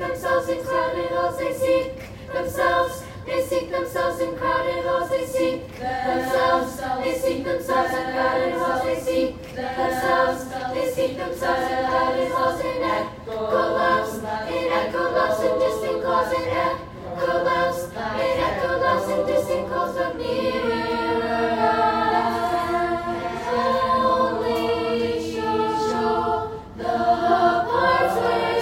themselves in crowded halls, they seek themselves. They seek themselves in crowded halls, they seek themselves. They seek themselves in crowded halls, they seek themselves. They seek themselves in crowded halls, in echo loves, in distant calls, in echo loves, in distant calls, but nearer. Only show the parts where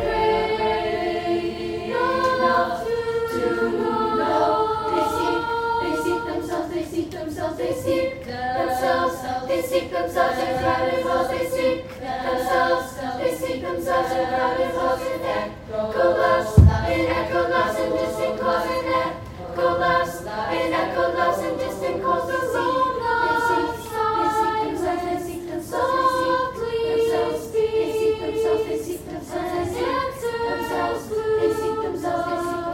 great enough to know. They seek themselves, they seek themselves, they seek themselves. They seek themselves in crowded halls, they seek themselves. They seek themselves in crowded halls, in echo loves, in distant calls, in echo loves, in distant calls, they seek themselves, they seek themselves, they seek themselves, they seek themselves, they seek themselves,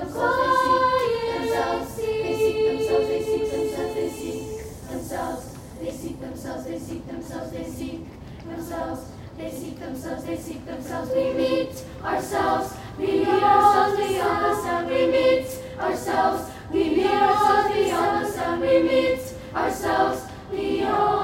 they seek themselves, they seek themselves, they seek themselves, they seek themselves, they seek themselves, they seek themselves, they seek themselves, they seek themselves, we meet ourselves, we meet ourselves beyond the sound, we meet ourselves, we meet ourselves beyond the sound, we meet ourselves beyond